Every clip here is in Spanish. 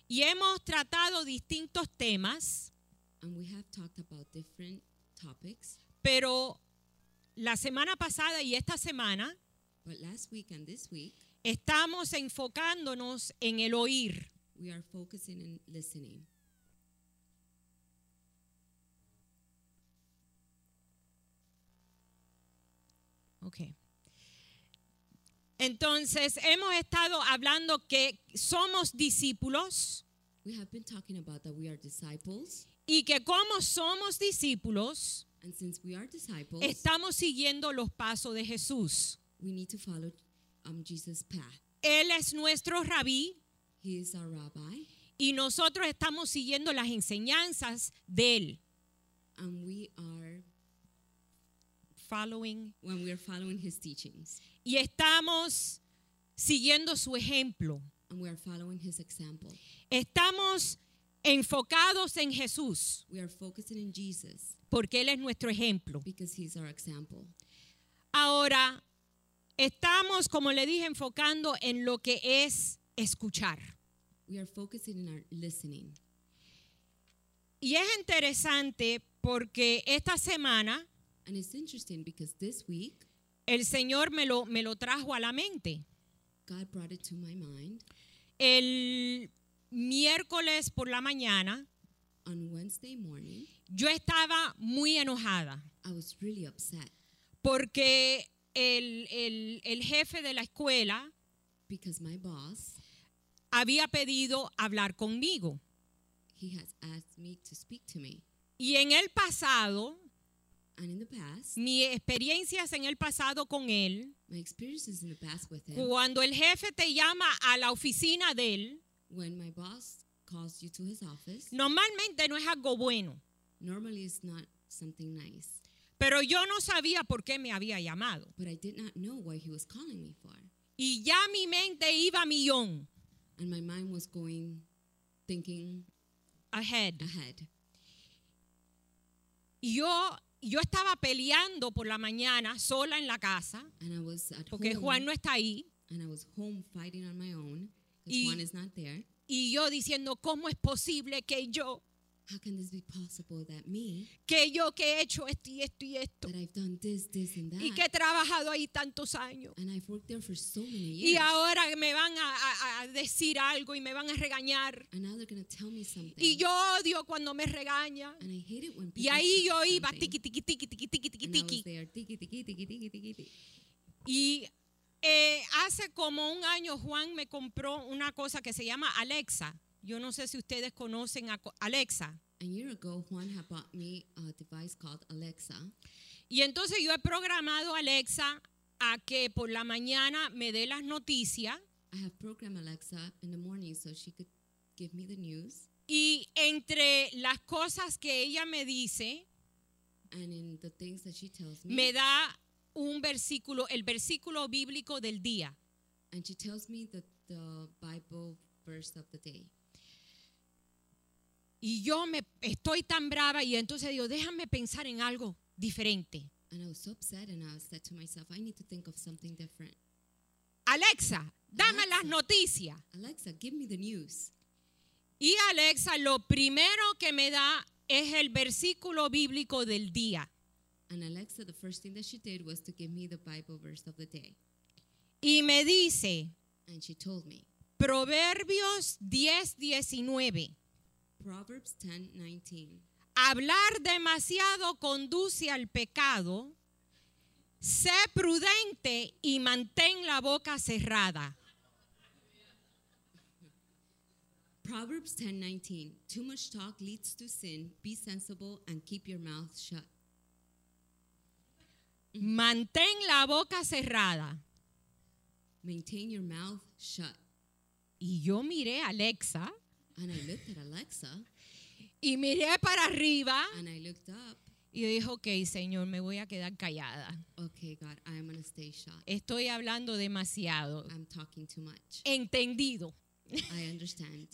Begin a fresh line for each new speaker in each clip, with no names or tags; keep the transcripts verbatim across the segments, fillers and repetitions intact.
Y hemos tratado distintos temas,
and we have talked about different topics.
pero la semana pasada y esta semana
But last week and this week,
estamos enfocándonos en el oír.
we are focusing on listening.
Okay. Entonces, hemos estado hablando que somos discípulos
We have been talking about that we are disciples,
y que como somos discípulos,
and since we are disciples,
estamos siguiendo los pasos de Jesús.
we need to follow um, Jesus' path.
Él es nuestro rabí
He is our rabbi,
y nosotros estamos siguiendo las enseñanzas de él.
and we are
Following.
when we are following his teachings,
Y estamos siguiendo su ejemplo.
and we are following his example.
Estamos enfocados en Jesús
We are focusing in Jesus
porque Él es nuestro ejemplo.
because he's our example.
Ahora, estamos, como le dije, enfocando en lo que es escuchar.
We are focusing in our listening.
Y es interesante porque esta semana
And it's interesting because this week,
el Señor me lo, me lo trajo a la mente.
God brought it to my mind.
El miércoles por la mañana
On Wednesday morning,
yo estaba muy enojada
I was really upset
porque el, el, el jefe de la escuela
because my boss,
había pedido hablar conmigo.
he has asked me to speak to me.
Y en el pasado,
And in the past,
mis experiencias en el pasado con él,
my experiences in the past with him,
cuando el jefe te llama a la oficina de él,
when my boss calls you to his office,
normalmente no es algo bueno.
normally it's not something nice.
Pero yo no sabía por qué me había llamado.
But I did not know what he was calling me for.
Y ya mi mente iba a millón
And my mind was going, thinking
ahead.
ahead.
Y yo, yo estaba peleando por la mañana sola en la casa,
And I was at
porque
home,
Juan no está ahí.
and I was home fighting on my own because
Y-
Juan is not there.
Y yo diciendo, ¿cómo es posible que yo,
How can this be possible that me,
que yo que he hecho esto y esto y esto?
that I've done this, this, and that,
Y que he trabajado ahí tantos años.
and I've worked there for so many
Y
years,
ahora me van a, a- a decir algo y me van a regañar.
and now they're going to tell me something.
Y yo odio cuando me regañan.
And I hate it when people
Y ahí
say
yo iba,
something.
tiqui, tiqui, tiqui, tiqui, tiqui, tiqui,
And I was
tiqui.
there, tiki, tiki, tiki, tiki, tiki, tiki.
Y eh, hace como un año Juan me compró una cosa que se llama Alexa. Yo no sé si ustedes conocen a Alexa.
A year ago, Juan had bought me a device called Alexa.
Y entonces yo he programado a Alexa a que por la mañana me dé las noticias.
I have programmed Alexa in the morning so she could give me the news.
Y entre las cosas que ella me dice,
And in the things that she tells me,
me da un versículo, el versículo bíblico del día.
and she tells me the, the Bible verse of the day.
Y yo me estoy tan brava y entonces digo, déjame pensar en algo diferente.
And I was so upset, and I said to myself, I need to think of something different.
Alexa, dame
Alexa.
las noticias.
Alexa, give me the news.
Y Alexa lo primero que me da es el versículo bíblico del día.
And Alexa, the first thing that she did was to give me the Bible verse of the day.
Y me dice,
And she told me,
Proverbios diez diecinueve.
Proverbs ten nineteen.
Hablar demasiado conduce al pecado. Sé prudente y mantén la boca cerrada.
Proverbs ten nineteen. Too much talk leads to sin. Be sensible and keep your mouth shut.
Mantén la boca cerrada.
Maintain your mouth shut.
Y yo miré a Alexa
And I looked at Alexa,
y miré para arriba
and I looked up.
y dije, ok, Señor, me voy a quedar callada.
Okay, God, I am going to stay shut.
Estoy hablando demasiado.
I'm talking too much.
Entendido.
I understand.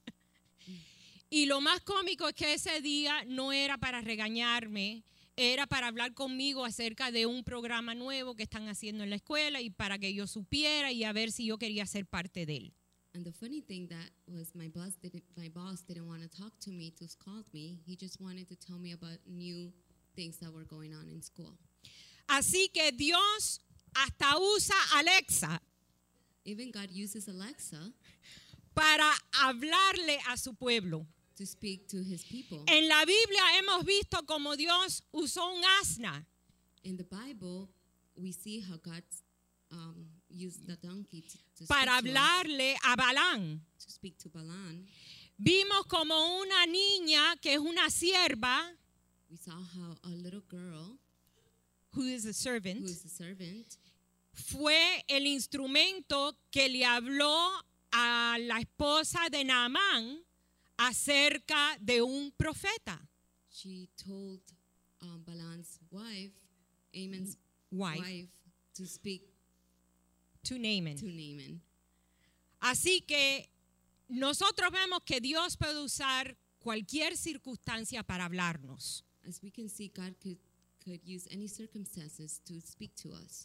Y lo más cómico es que ese día no era para regañarme, era para hablar conmigo acerca de un programa nuevo que están haciendo en la escuela y para que yo supiera y a ver si yo quería ser parte de él.
And the funny thing that was my boss didn't my boss didn't want to talk to me, to call me. He just wanted to tell me about new things that were going on in school.
Así que Dios hasta usa Alexa
Even God uses Alexa
para hablarle a su pueblo.
to speak to his people.
En la Biblia hemos visto como Dios usó un asna
In the Bible, we see how God um, used the donkey to, to,
para
speak to, us,
hablarle a Balán.
to speak to Balaam.
Vimos como una niña que es una sierva,
We saw how a little girl
who is a servant,
who is a servant
fue el instrumento que le habló a la esposa de Naamán acerca de un profeta.
she told um, Balaam's wife, Amon's
Wife.
wife, to speak
To Naaman.
to Naaman.
Así que nosotros vemos que Dios puede usar cualquier circunstancia para hablarnos.
As we can see, God could, could use any circumstances to speak to us.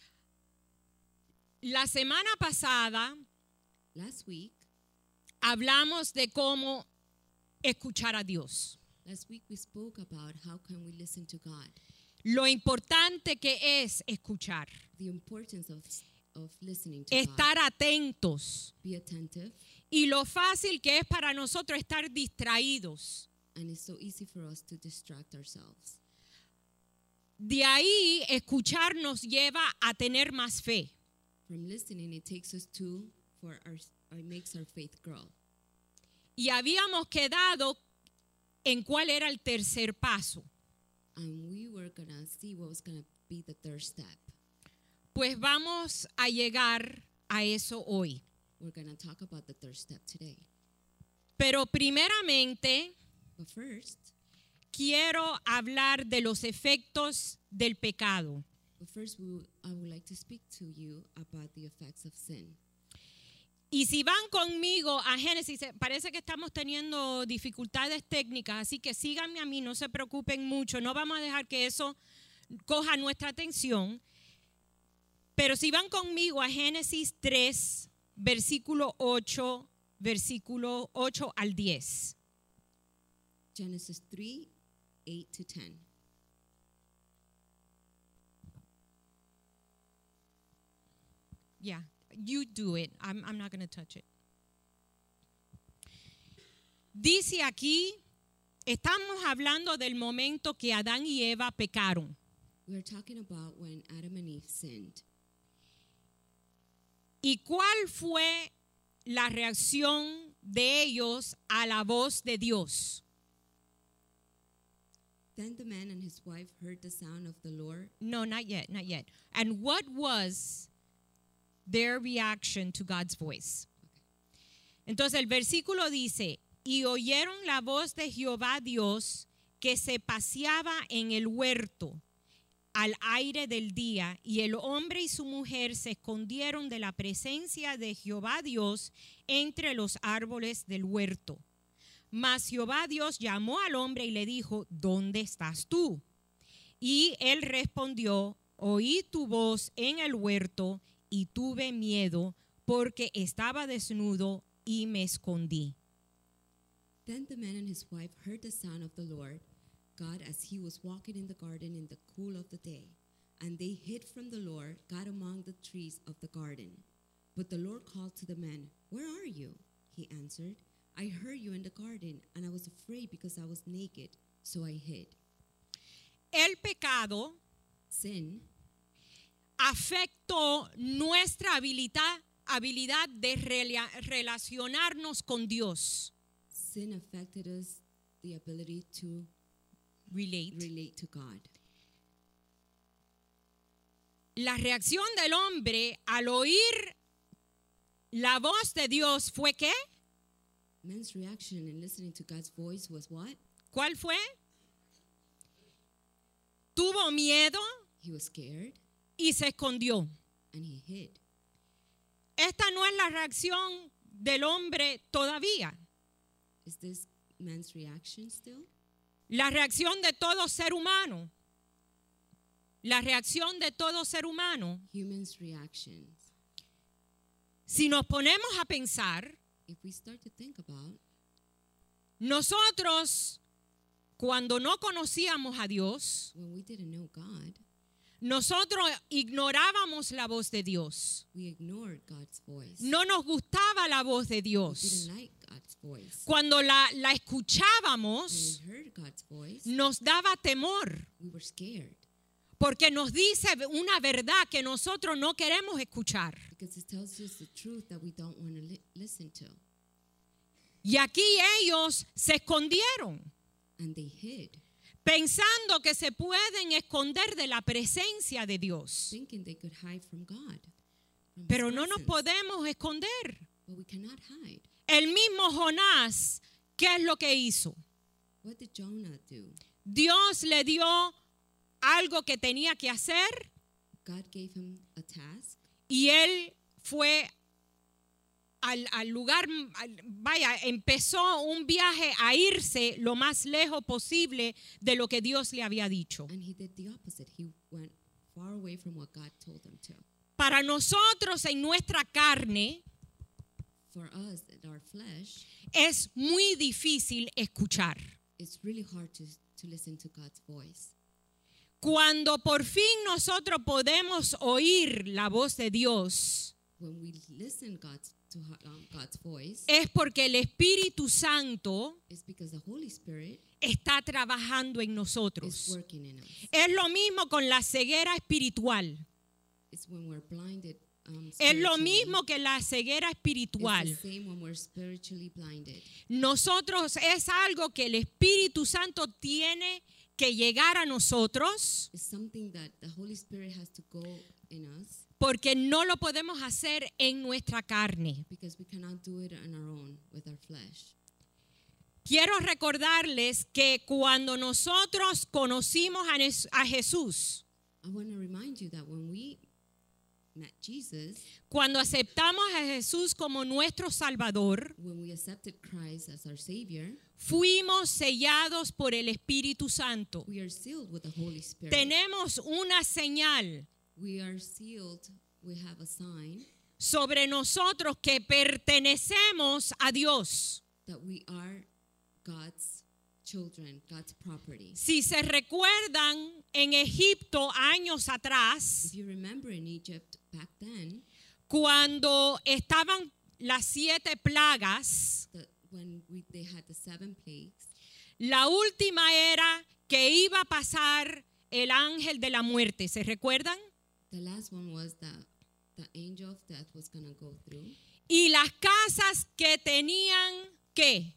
La semana pasada
Last week,
hablamos de cómo escuchar a Dios.
last week we spoke about how can we listen to God,
Lo importante que es escuchar.
the importance of, of listening to
Estar
God.
atentos.
Be attentive,
Y lo fácil que es para nosotros estar distraídos.
and it's so easy for us to distract ourselves.
De ahí escuchar nos lleva a tener más fe.
From listening, it takes us to, for our, it makes our faith grow.
Y habíamos quedado en cuál era el tercer paso.
And we were going to see what was going to be the third step.
Pues vamos a llegar a eso hoy.
We're going to talk about the third step today.
Pero primeramente
But first,
quiero hablar de los efectos del pecado.
but first we, will- I would like to speak to you about the effects of sin.
Y si van conmigo a Génesis, parece que estamos teniendo dificultades técnicas, así que síganme a mí, no se preocupen mucho, no vamos a dejar que eso coja nuestra atención. Pero si van conmigo a Génesis tres, versículo ocho, versículo ocho al diez.
Genesis three, eight to ten.
Yeah, you do it. I'm, I'm not going to touch it. Dice aquí, estamos hablando del momento que Adán y Eva pecaron.
We're talking about when Adam and Eve sinned.
¿Y cuál fue la reacción de ellos a la voz de Dios?
Then the man and his wife heard the sound of the Lord.
No, not yet, not yet. And what was their reaction to God's voice? Entonces el versículo dice, y oyeron la voz de Jehová Dios que se paseaba en el huerto al aire del día, y el hombre y su mujer se escondieron de la presencia de Jehová Dios entre los árboles del huerto. Mas Jehová Dios llamó al hombre y le dijo, ¿dónde estás tú? Y él respondió, oí tu voz en el huerto y tuve miedo porque estaba desnudo y me escondí.
Then the man and his wife heard the sound of the Lord God as he was walking in the garden in the cool of the day. And they hid from the Lord God among the trees of the garden. But the Lord called to the man, where are you? He answered, I heard you in the garden, and I was afraid because I was naked, so I hid.
El pecado
Sin
afectó nuestra habilidad, habilidad de rela- relacionarnos con Dios.
sin affected us the ability to
Relate.
relate to God.
La reacción del hombre al oír la voz de Dios fue ¿qué?
Man's reaction in listening to God's voice was what?
¿Cuál fue? Tuvo miedo
He was scared
y se escondió.
and he hid.
Esta no es la reacción del hombre todavía.
Is this man's reaction still?
La reacción de todo ser humano. La reacción de todo ser humano
Humans' reactions.
si nos ponemos a pensar,
if we start to think about,
nosotros cuando no conocíamos a Dios,
when we didn't know God,
nosotros ignorábamos la voz de Dios.
we ignored God's voice.
No nos gustaba la voz de
We
Dios.
didn't like God's voice.
Cuando la, la
When
escuchábamos,
we heard God's voice,
nos daba temor,
we were scared
porque nos dice una verdad que nosotros no queremos escuchar.
because it tells us the truth that we don't want to li- listen to.
Y aquí ellos se escondieron,
And they hid,
pensando que se pueden esconder de la presencia de Dios.
thinking they could hide from God. From His
Pero no nos
presence.
podemos esconder.
But we cannot hide.
El mismo Jonás, ¿qué es lo que hizo?
What did Jonah do?
Dios le dio algo que tenía que hacer
God gave him a task,
y él fue al, al lugar, al- vaya, empezó un viaje a irse lo más lejos posible de lo que Dios le había dicho.
and he did the opposite. He went far away from what God told him to.
Para nosotros en nuestra carne
For us, in our flesh,
es muy difícil escuchar.
it's really hard to, to listen to God's voice.
Cuando por fin nosotros podemos oír la voz de Dios,
When we listen God's, to um, God's voice,
es porque el Espíritu Santo
it's because the Holy Spirit
está trabajando en
is
nosotros.
working in us.
Es lo mismo con la ceguera espiritual.
It's when we're blinded. Um,
Es lo
spiritually.
mismo que la ceguera
It's
espiritual.
the same when we're spiritually blinded.
Nosotros es algo que el Espíritu Santo tiene que llegar a nosotros
It's something that the Holy Spirit has to go in us
porque no lo podemos hacer en nuestra carne.
because we cannot do it on our own with our flesh.
Quiero recordarles que cuando nosotros conocimos a Nes- a Jesús,
I want to remind you that when we met Jesus,
cuando aceptamos a Jesús como nuestro Salvador,
when we accepted Christ as our Savior,
fuimos sellados por el Espíritu Santo.
we are sealed with the Holy Spirit.
Tenemos una señal
We are sealed, we have a sign
sobre nosotros que pertenecemos a Dios.
that we are God's children, God's property.
Si se recuerdan, en Egipto años
If
atrás,
you remember in Egypt back then,
cuando estaban las siete plagas,
the, when we, they had the seven plagues,
la última era que iba a pasar el ángel de la muerte. ¿Se recuerdan?
the last one was that the angel of death was going to go through.
Y las casas que tenían, ¿qué?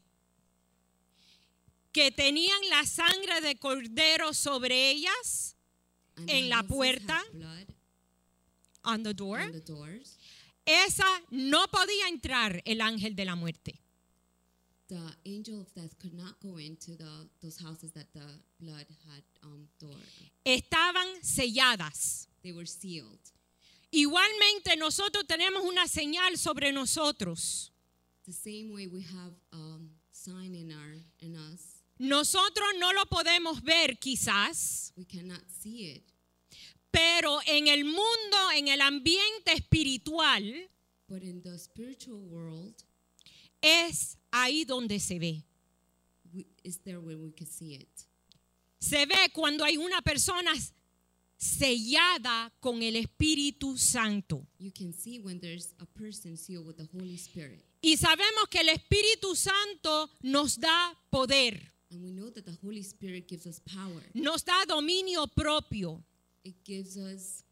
Que tenían la sangre de cordero sobre ellas,
And
En
the
la
houses
puerta.
had blood
on the door.
on the doors.
Esa no podía entrar el ángel de la muerte.
The angel of death could not go into the, those houses that the blood had um, door.
Estaban selladas.
They were sealed.
Igualmente nosotros tenemos una señal sobre nosotros.
The same way we have a um, sign in our in us,
Nosotros no lo podemos ver quizás,
we cannot see it,
pero en el mundo, en el ambiente espiritual,
but in the spiritual world,
es ahí donde se ve.
we, is there where we can see it.
Se ve cuando hay una persona sellada con el Espíritu Santo.
You can see when there's a person sealed with the Holy Spirit.
Y sabemos que el Espíritu Santo nos da poder,
And we know that the Holy Spirit gives us power.
nos da dominio propio.
It gives us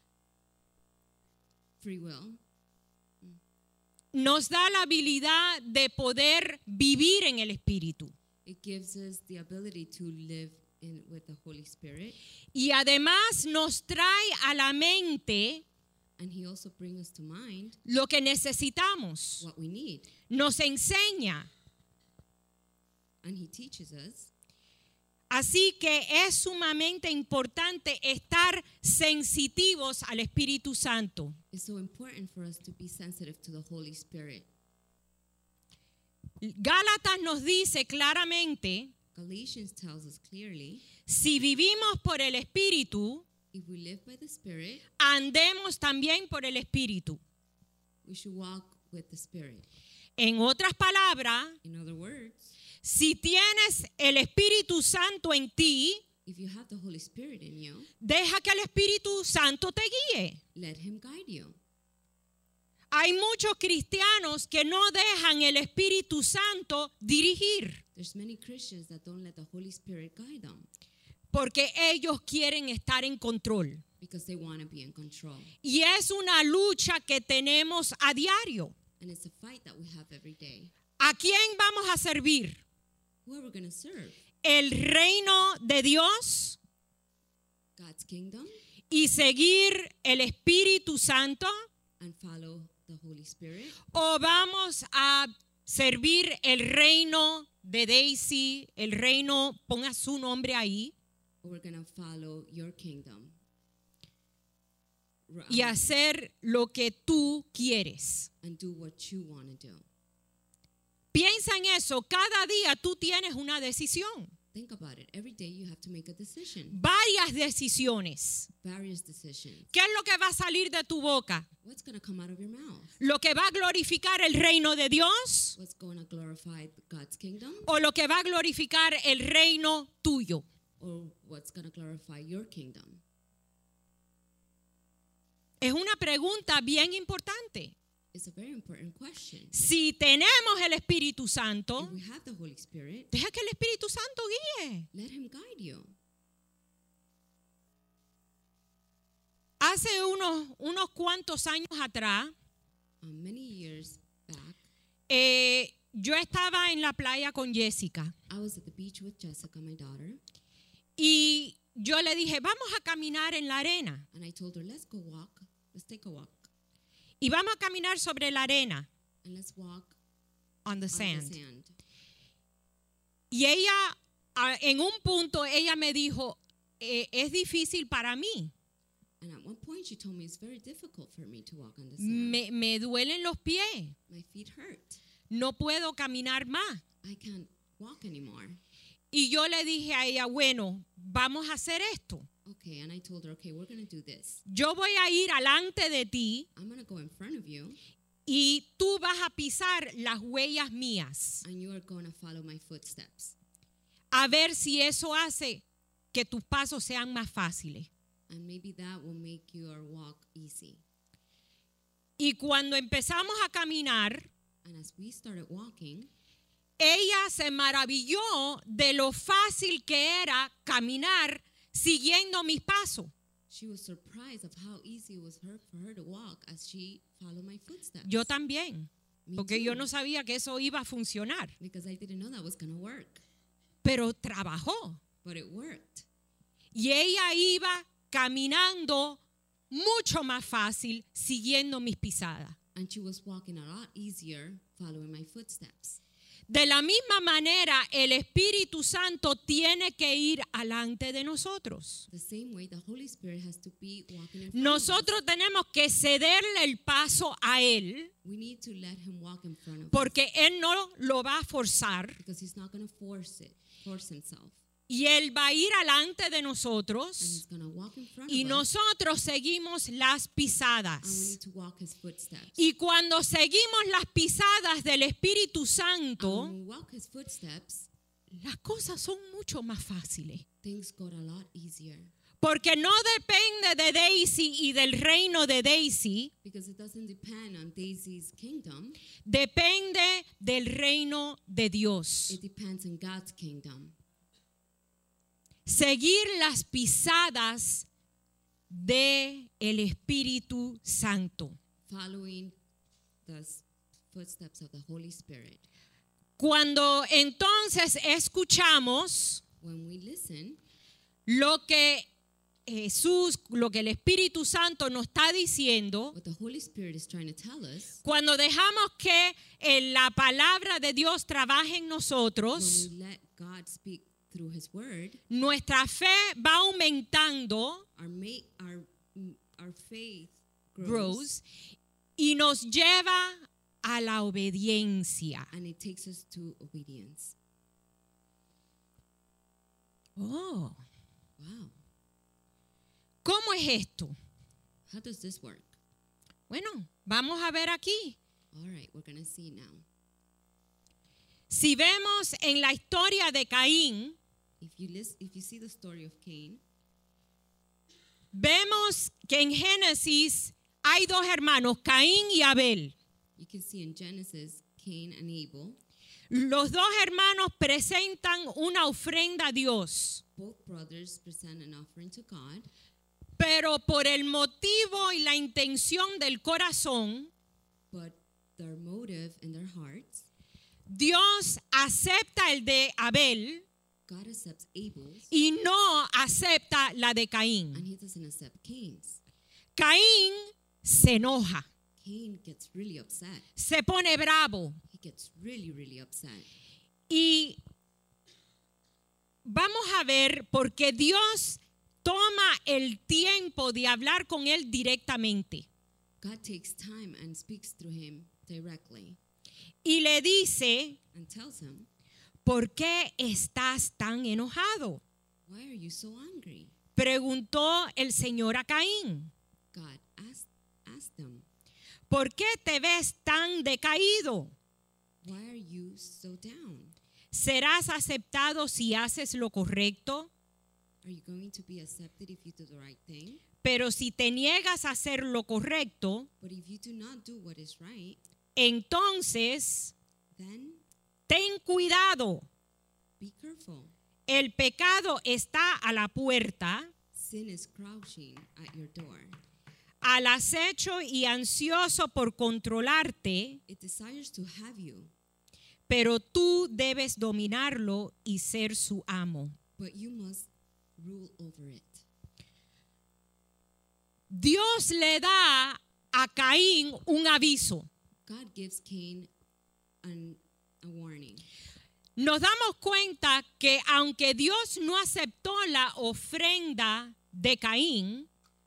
free will.
Nos da la habilidad de poder vivir en el Espíritu.
It gives us the ability to live in with the Holy Spirit.
Y además nos trae a la mente
And he also brings us to mind
lo que necesitamos.
what we need.
Nos enseña.
And he teaches us.
Así que es sumamente importante estar sensitivos al Espíritu Santo.
It's so important for us to be sensitive to the Holy Spirit.
Gálatas nos dice claramente,
Galatians tells us clearly,
si vivimos por el Espíritu,
if we live by the Spirit,
andemos también por el Espíritu.
We should walk with the Spirit.
En otras palabras,
In other words,
si tienes el Espíritu Santo en ti,
if you have the Holy Spirit in you,
deja que el Espíritu Santo te guíe.
let Him guide you.
Hay muchos cristianos que no dejan el Espíritu Santo dirigir
There's many Christians that don't let the Holy Spirit guide them
porque ellos quieren estar en control.
because they want to be in control.
Y es una lucha que tenemos a diario.
And it's a fight that we have every day.
¿A quién vamos a servir?
Who are we going to serve?
¿El reino de Dios
God's kingdom
y seguir el Espíritu Santo?
and follow the Holy Spirit?
¿O vamos a servir el reino de Daisy, el reino, ponga su nombre ahí,
Or we're going to follow your kingdom R-
y
um,
hacer lo que tú quieres?
and do what you want to do?
Piensa en eso. Cada día tú tienes una decisión.
Think about it. Every day you have to make a decision.
Varias decisiones.
Various decisions.
¿Qué es lo que va a salir de tu boca?
What's going to come out of your mouth?
¿Lo que va a glorificar el reino de Dios
What's going to glorify God's kingdom?
o lo que va a glorificar el reino tuyo?
Or what's going to glorify your kingdom?
Es una pregunta bien importante.
It's a very important question.
Si tenemos el Espíritu Santo,
If we have the Holy Spirit,
deja que el Espíritu Santo guíe.
let Him guide you.
Hace unos, unos cuantos años atrás,
Um, many years back,
eh, yo estaba en la playa con Jessica
I was at the beach with Jessica, my daughter,
y yo le dije, vamos a caminar en la arena.
and I told her, let's go walk. Let's take a walk.
Y vamos a caminar sobre la arena,
And let's walk
on the
on
sand.
the sand.
Y ella, a- en un punto, ella me dijo, eh, es difícil para mí.
And at one point she told me it's very difficult for me to walk on the sand.
Me, me duelen los pies.
My feet hurt.
No puedo caminar más.
I can't walk anymore.
Y yo le dije a ella, bueno, vamos a hacer esto.
Okay, and I told her, okay, we're going to do this.
Yo voy a ir alante de ti
I'm going to go in front of you,
y tú vas a pisar las huellas mías.
and you are going to follow my footsteps.
A ver si eso hace que tus pasos sean más fáciles.
And maybe that will make your walk easy.
Y cuando empezamos a caminar,
And as we started walking,
ella se maravilló de lo fácil que era caminar siguiendo mis pasos.
she was surprised of how easy it was her, for her to walk as she followed my footsteps.
Yo también,
Me
porque
too,
yo no sabía que eso iba a funcionar,
because I didn't know that was going to work.
pero trabajó.
But it worked.
Y ella iba caminando mucho más fácil siguiendo mis pisadas.
And she was walking a lot easier following my footsteps.
De la misma manera, el Espíritu Santo tiene que ir alante de nosotros.
The same way the Holy Spirit has to be walking in front
Nosotros
of us.
tenemos que cederle el paso a Él,
We need to let Him walk in front of us,
porque Él no lo va a forzar
because He's not going to force it, force Himself.
y Él va a ir alante de
And
nosotros
He's going to walk in front
y
of us,
nosotros seguimos las
and we
pisadas.
need to walk His footsteps.
Y cuando seguimos las pisadas del Espíritu
And
Santo,
when we walk His footsteps,
las cosas son mucho más fáciles.
things got a lot easier,
Porque no depende de Daisy y del reino de Daisy,
because it doesn't depend on Daisy's kingdom.
depende del reino de Dios.
It depends on God's kingdom.
Seguir las pisadas de el Espíritu Santo.
Following the s- footsteps of the Holy Spirit.
Cuando entonces escuchamos
When we listen,
lo que Jesús, lo que el Espíritu Santo nos está diciendo,
what the Holy Spirit is trying to tell us,
cuando dejamos que eh, la palabra de Dios trabaje en
when
nosotros,
we let God speak through His word,
nuestra fe va aumentando,
our ma- our mm, our faith grows,
grows, y nos lleva a la obediencia.
and it takes us to obedience.
Oh,
Wow.
¿cómo es esto?
How does this work?
Bueno, vamos a ver aquí.
All right, we're going to see now.
Si vemos en la historia de Caín,
If you listen, if you see the story of Cain,
vemos que en Génesis hay dos hermanos, Caín y Abel.
you can see in Genesis, Cain and Abel.
Los dos hermanos presentan una ofrenda a Dios,
Both brothers present an offering to God,
pero por el motivo y la intención del corazón,
but their motive in their hearts,
Dios acepta el de Abel
God accepts Abel's,
y no acepta la de Caín.
and he doesn't accept Cain's.
Caín se enoja,
Cain gets really upset.
se pone bravo
He gets really, really upset.
y vamos a ver porque Dios toma el tiempo de hablar con él directamente
God takes time and speaks through him directly
y le dice,
and tells him,
¿por qué estás tan enojado?
why are you so angry?
Preguntó el Señor a Caín.
God asked, asked them,
¿Por qué te ves tan decaído?
why are you so down?
¿Serás aceptado si haces lo correcto?
Are you going to be accepted if you do the right thing?
Pero si te niegas a hacer lo correcto,
But if you do not do what is right,
entonces
then
ten cuidado.
be careful.
El pecado está a la puerta,
Sin is crouching at your door.
al acecho y ansioso por controlarte,
It desires to have you,
pero tú debes dominarlo y ser su amo.
but you must rule over it.
Dios le da a Caín un aviso.
God gives Cain an, a warning.
Nos damos cuenta que aunque Dios no aceptó la ofrenda de Caín,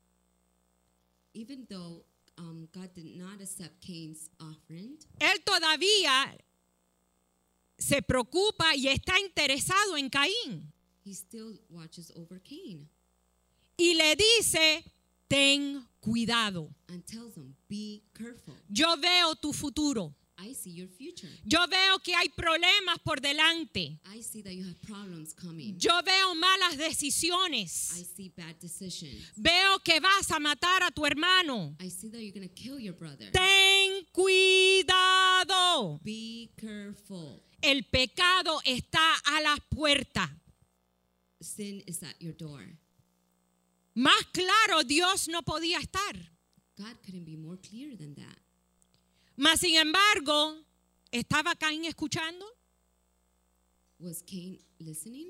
Even though um, God did not accept Cain's offering,
él todavía se preocupa y está interesado en Caín.
he still watches over Cain
Y le dice, ten cuidado.
and tells him, be careful.
Yo veo tu futuro.
I see your future.
Yo veo que hay problemas por delante.
I see that you have problems coming.
Yo veo malas
I
decisiones.
see bad decisions.
Veo que vas a matar a tu hermano.
I see that you're going to kill your brother.
Ten cuidado.
Be careful.
El pecado está a las puertas.
Sin is at your door.
Más claro Dios no podía estar.
God couldn't be more clear than that.
Mas sin embargo, ¿estaba Caín escuchando?
Was Cain listening?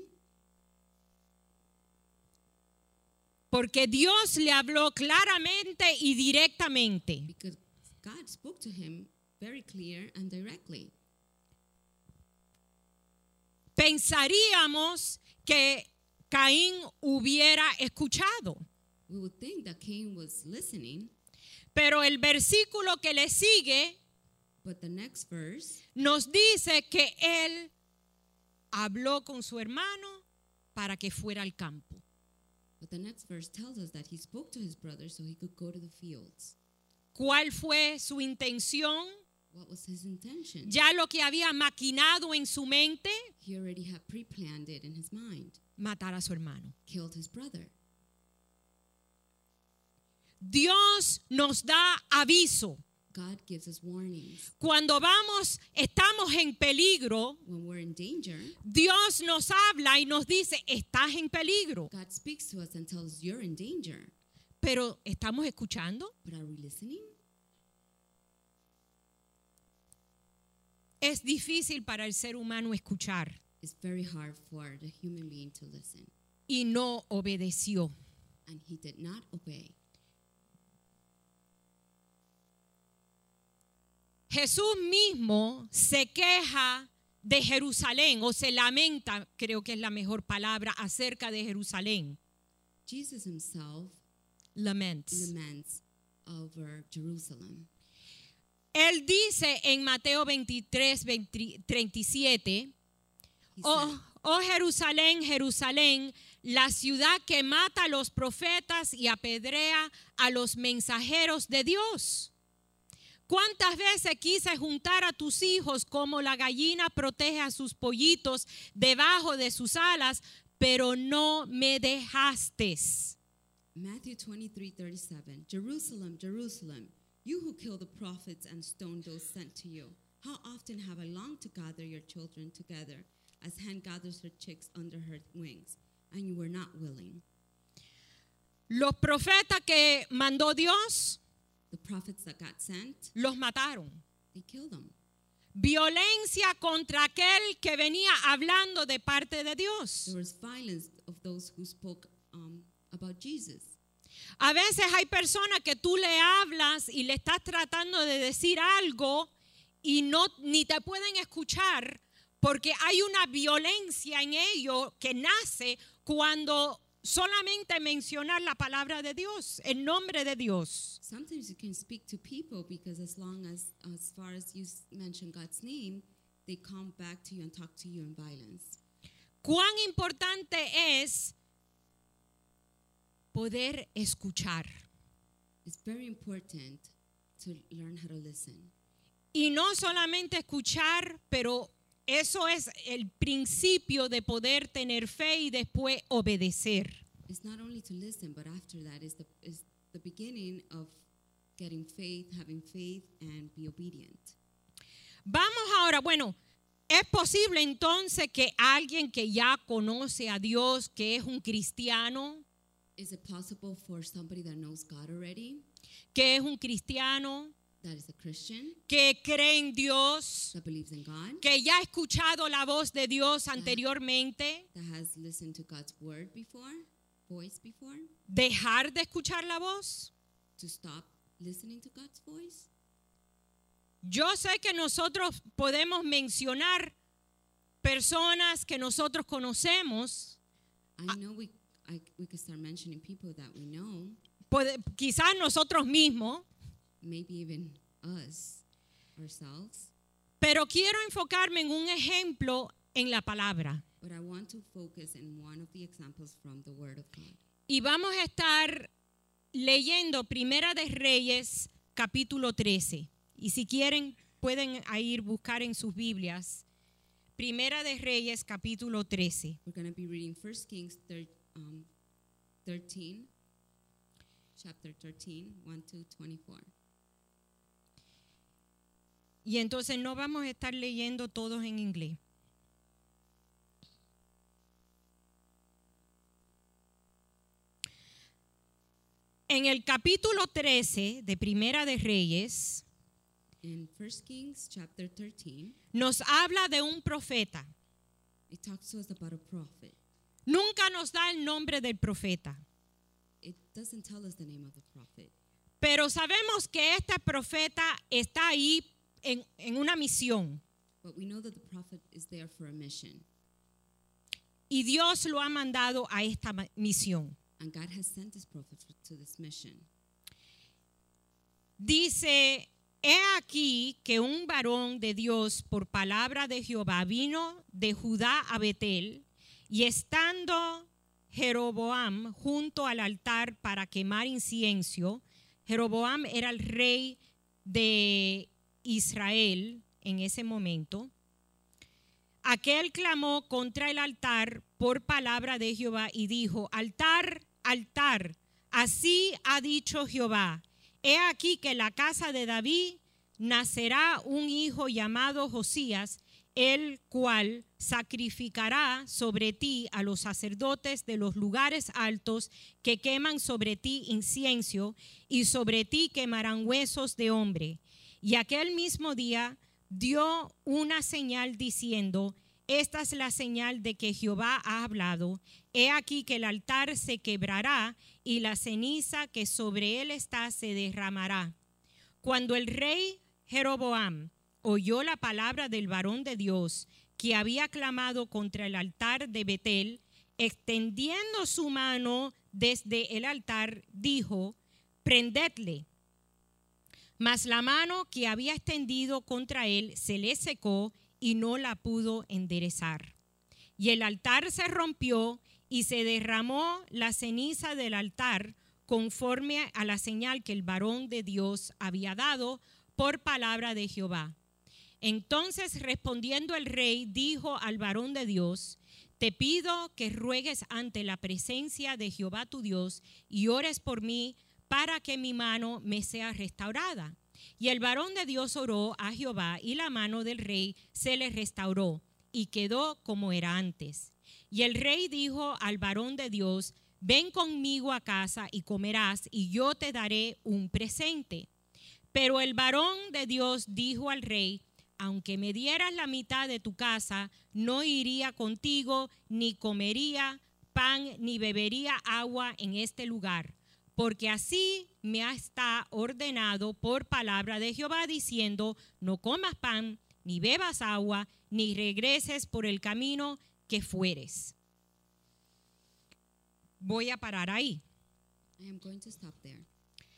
Porque Dios le habló claramente y directamente.
Because God spoke to him very clear and directly.
Pensaríamos que Caín hubiera escuchado.
We would think that Cain was listening,
Pero el versículo que le sigue
but the next verse
nos dice que él habló con su hermano para que fuera al campo.
But the next verse tells us that he spoke to his brother so he could go to the fields.
¿Cuál fue su intención?
What was his intention?
Ya lo que había maquinado en su mente,
He already had pre-planned it in his mind.
matar a su hermano.
Killed his brother.
Dios nos da aviso.
God gives us warnings.
Cuando vamos, estamos en peligro,
When we're in danger,
Dios nos habla y nos dice, estás en peligro.
God speaks to us and tells us you're in danger.
Pero ¿estamos escuchando?
But are we listening?
Es difícil para el ser humano escuchar
It's very hard for the human being to listen.
y no obedeció.
And he did not obey.
Jesús mismo se queja de Jerusalén o se lamenta, creo que es la mejor palabra, acerca de Jerusalén.
Jesus himself
Laments.
laments over Jerusalem.
Él dice en Mateo veintitrés, treinta y siete,
He
oh,
said,
oh Jerusalén, Jerusalén, la ciudad que mata a los profetas y apedrea a los mensajeros de Dios. ¿Cuántas veces quise juntar a tus hijos como la gallina protege a sus pollitos debajo de sus alas, pero no me dejaste?
Matthew twenty-three thirty-seven. Jerusalem, Jerusalem, you who kill the prophets and stone those sent to you. How often have I longed to gather your children together, as hen gathers her chicks under her wings, and you were not willing.
Los profetas que mandó Dios,
The prophets that got sent,
los mataron.
they killed them.
Violencia contra aquel que venía hablando de parte de Dios.
There was violence of those who spoke um, about Jesus.
A veces hay personas que tú le hablas y le estás tratando de decir algo y no ni te pueden escuchar porque hay una violencia en ellos que nace cuando solamente mencionar la palabra de Dios, el nombre de Dios.
Sometimes you can speak to people because as long as, as far as you s- mention God's name, they come back to you and talk to you in violence.
Cuán importante es poder escuchar.
It's very important to learn how to listen.
Y no solamente escuchar, pero eso es el principio de poder tener fe y después obedecer.
It's not only to listen, but after that is the, is the beginning of getting faith, having faith, and be obedient.
Vamos ahora, bueno, es posible entonces que alguien que ya conoce a Dios, que es un cristiano,
Is it possible for somebody that knows God already,
que es un cristiano,
that is a Christian,
que cree en Dios,
that believes in God,
que ya ha escuchado la voz de Dios anteriormente,
that has listened to God's word before, voice before,
dejar de escuchar la voz?
to stop listening to God's voice?
Yo sé que nosotros podemos mencionar personas que nosotros conocemos,
I know we I, we could start mentioning people that we know,
puede- quizás nosotros mismos,
maybe even us, ourselves,
pero quiero enfocarme en un ejemplo en la palabra.
but I want to focus in one of the examples from the Word of God.
Y vamos a estar leyendo Primera de Reyes, capítulo trece. Y si quieren, pueden ir buscar en sus Biblias. Primera de Reyes, capítulo trece.
We're going to be reading First Kings thir- um, thirteen, chapter thirteen, one to twenty-four.
Y entonces no vamos a estar leyendo todos en inglés. En el capítulo trece de Primera de Reyes
In First Kings chapter thirteen,
nos habla de un profeta.
it talks to us about a prophet.
Nunca nos da el nombre del profeta,
It doesn't tell us the name of the prophet,
pero sabemos que este profeta está ahí en, en una misión
but we know that the prophet is there for a mission,
y Dios lo ha mandado a esta ma- misión.
and God has sent this prophet for, to this mission.
Dice, he aquí que un varón de Dios por palabra de Jehová vino de Judá a Betel, y estando Jeroboam junto al altar para quemar incienso, Jeroboam era el rey de Israel en ese momento, aquel clamó contra el altar por palabra de Jehová y dijo, altar, altar, así ha dicho Jehová, he aquí que en la casa de David nacerá un hijo llamado Josías, el cual sacrificará sobre ti a los sacerdotes de los lugares altos que queman sobre ti incienso, y sobre ti quemarán huesos de hombre. Y aquel mismo día dio una señal diciendo, esta es la señal de que Jehová ha hablado, he aquí que el altar se quebrará y la ceniza que sobre él está se derramará. Cuando el rey Jeroboam oyó la palabra del varón de Dios que había clamado contra el altar de Betel, extendiendo su mano desde el altar, dijo, prendedle. Mas la mano que había extendido contra él se le secó y no la pudo enderezar. Y el altar se rompió y se derramó la ceniza del altar conforme a la señal que el varón de Dios había dado por palabra de Jehová. Entonces respondiendo el rey dijo al varón de Dios: te pido que ruegues ante la presencia de Jehová tu Dios y ores por mí para que mi mano me sea restaurada. Y el varón de Dios oró a Jehová y la mano del rey se le restauró y quedó como era antes. Y el rey dijo al varón de Dios: ven conmigo a casa y comerás y yo te daré un presente. Pero el varón de Dios dijo al rey: aunque me dieras la mitad de tu casa, no iría contigo, ni comería pan, ni bebería agua en este lugar. Porque así me está ordenado por palabra de Jehová, diciendo: no comas pan, ni bebas agua, ni regreses por el camino que fueres. Voy a parar ahí.
I am going to stop there.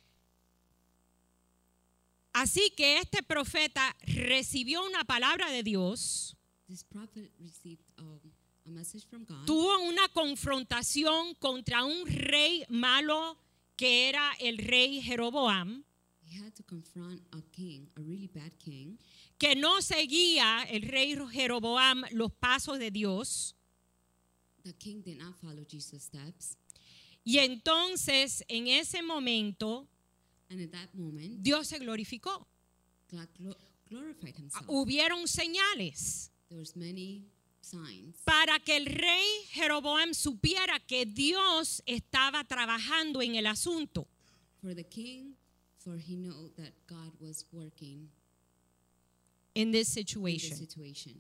Así que este profeta recibió una palabra de Dios,
This prophet received um, a message from God.
tuvo una confrontación contra un rey malo que era el rey Jeroboam,
He had to confront a king, a really bad king,
que no seguía el rey Jeroboam los pasos de Dios.
the king did not follow Jesus' steps.
Y entonces en ese momento
And at that moment,
Dios se glorificó.
God glo- glorified himself.
Hubieron señales
There was many signs
para que el rey Jeroboam supiera que Dios estaba trabajando en el asunto.
for the king, for he know that God was working
In this
in this
situation.
situation.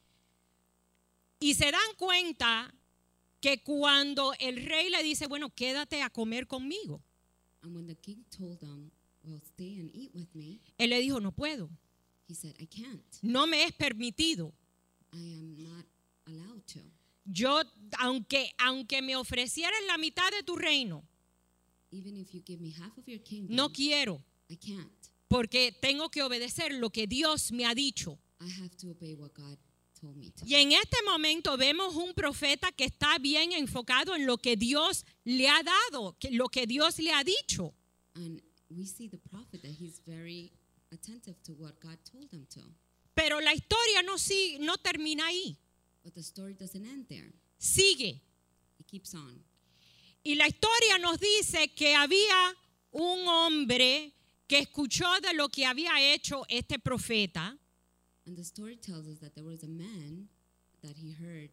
Y se dan cuenta que cuando el rey le dice, bueno, quédate a comer conmigo,
And when the king told them, well, stay and eat with me,
él le dijo, no puedo,
he said, I can't.
no me es permitido.
I am not allowed to.
Yo, aunque, aunque me ofrecieras la mitad de tu reino,
Even if you give me half of your kingdom,
no quiero,
I can't.
porque tengo que obedecer lo que Dios me ha dicho.
I have to obey what God told me to.
Y en este momento vemos un profeta que está bien enfocado en lo que Dios le ha dado, que lo que Dios le ha dicho.
And we see the prophet that he's very attentive to what God told him to.
Pero la historia no, sí, no termina ahí,
But the story doesn't end there.
sigue.
It keeps on.
Y la historia nos dice que había un hombre que escuchó de lo que había hecho este profeta.
And the story tells us that there was a man that he heard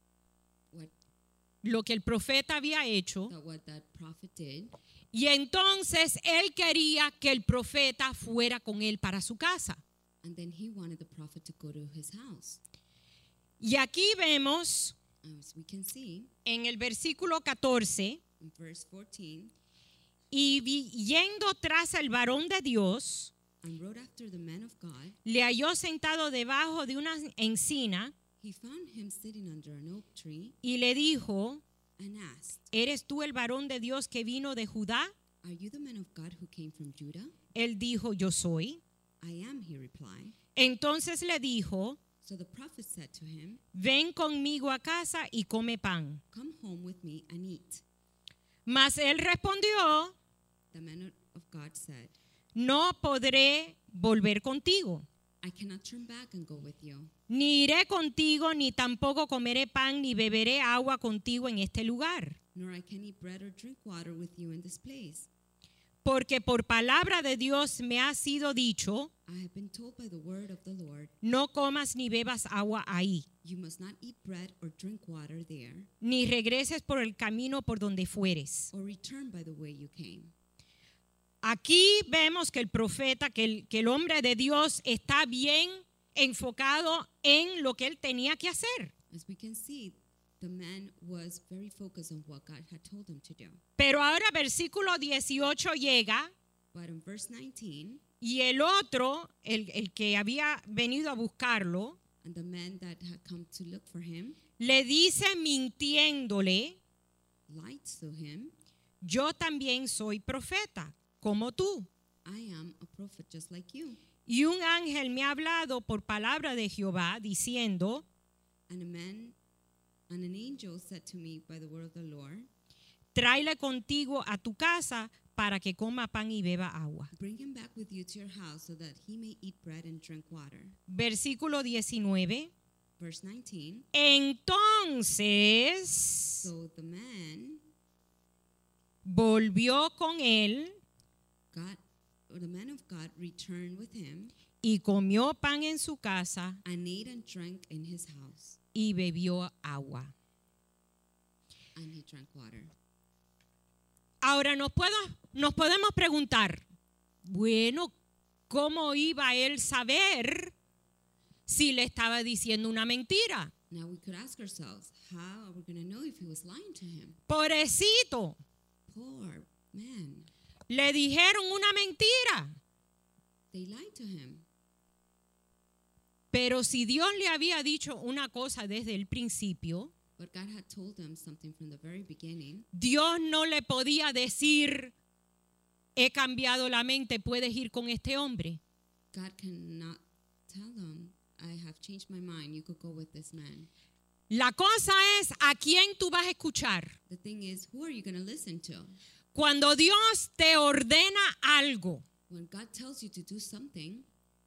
what
Lo que el profeta había hecho.
that what that prophet did.
Y entonces él quería que el profeta fuera con él para su casa.
And then he wanted the prophet to go to his house.
Y aquí vemos
As we can see
en el versículo catorce,
in verse fourteen,
y vi- yendo tras el varón de Dios,
and rode after the man of God,
le halló sentado debajo de una encina
he found him sitting under an oak tree
y le dijo,
and asked,
¿eres tú el varón de Dios que vino de Judá?
Are you the man of God who came from Judah?
Él dijo, yo soy.
I am, he replied.
Entonces le dijo,
So the prophet said to him,
ven conmigo a casa y come pan.
Come home with me and eat.
Mas él respondió,
The man of God said,
no podré volver contigo,
I cannot turn back and go with you.
ni iré contigo, ni tampoco comeré pan, ni beberé agua contigo en este lugar.
Nor I can eat bread or drink water with you in this place.
Porque por palabra de Dios me ha sido dicho,
I have been told by the word of the Lord,
no comas ni bebas agua ahí,
you must not eat bread or drink water there,
ni regreses por el camino por donde fueres.
or return by the way you came.
Aquí vemos que el profeta, que el, que el hombre de Dios está bien enfocado en lo que él tenía que hacer.
As we can see, the man was very focused on what God had told him to do.
Pero ahora versículo dieciocho llega
But in verse nineteen,
y el otro, el, el que había venido a buscarlo,
and the man that had come to look for him
le dice mintiéndole,
lied to him,
yo también soy profeta, como tú.
I am a prophet just like you.
Y un ángel me ha hablado por palabra de Jehová, diciendo,
And a man and an angel said to me by the word of the Lord,
tráele contigo a tu casa para que coma pan y beba agua.
Bring him back with you to your house so that he may eat bread and drink water.
Versículo diecinueve.
Verse nineteen.
Entonces
So the man
volvió con él
God, or the man of God returned with him
y comió pan en su casa
and ate and drank in his house,
y bebió agua.
and he drank water.
Ahora nos, puedo, nos podemos preguntar, bueno, ¿cómo iba él saber si le estaba diciendo una mentira?
Now we could ask ourselves, how are we going to know if he was lying to him?
Pobrecito,
Poor man.
le dijeron una mentira.
They lied to him.
Pero si Dios le había dicho una cosa desde el principio,
But God had told them something from the very beginning.
Dios no le podía decir, he cambiado la mente, puedes ir con este hombre.
God cannot tell them, I have changed my mind, you could go with this man.
La cosa es a quién tú vas a escuchar.
The thing is, who are you going to listen to?
Cuando Dios te ordena algo
When God tells you to do something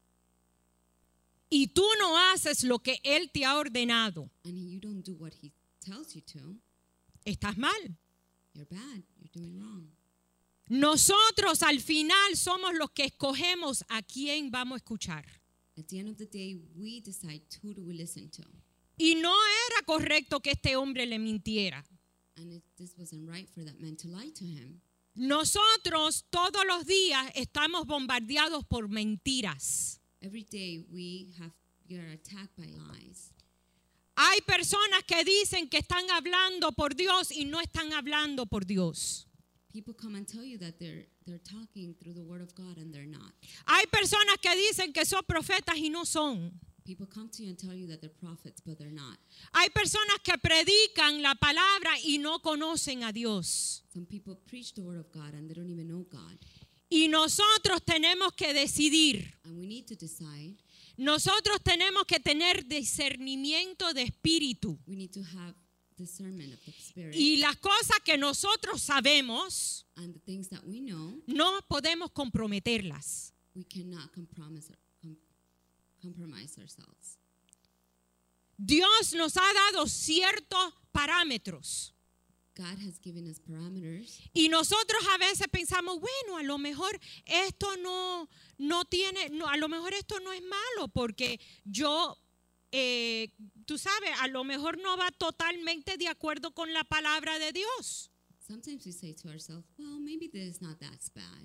y tú no haces lo que Él te ha ordenado,
and you don't do what he tells you to,
estás mal.
you're bad, you're doing wrong.
Nosotros al final somos los que escogemos a quién vamos a escuchar.
At the end of the day, we decide who do we listen to.
Y no era correcto que este hombre le mintiera.
And it, this wasn't right for that man to lie to him.
Nosotros todos los días estamos bombardeados por mentiras.
Every day we have we are attacked by lies.
Hay personas que dicen que están hablando por Dios y no están hablando por Dios.
People come and tell you that they're they're talking through the word of God and they're not.
Hay personas que dicen que son profetas y no son.
People come to you and tell you that they're prophets, but they're not.
Hay personas que predican la palabra y no conocen a Dios.
Some people preach the word of God and they don't even know God.
Y nosotros tenemos que decidir.
And we need to decide.
Nosotros tenemos que tener discernimiento de espíritu.
We need to have discernment of the spirit.
Y las cosas que nosotros sabemos,
And the things that we know,
no podemos comprometerlas.
we cannot compromise com, compromise ourselves.
Dios nos ha dado ciertos parámetros.
God has given us parameters.
Y nosotros a veces pensamos, bueno, a lo mejor esto no, no tiene, no, a lo mejor esto no es malo porque yo, eh, tú sabes, a lo mejor no va totalmente de acuerdo con la palabra de Dios.
Sometimes we say to ourselves, well, maybe this is not that bad.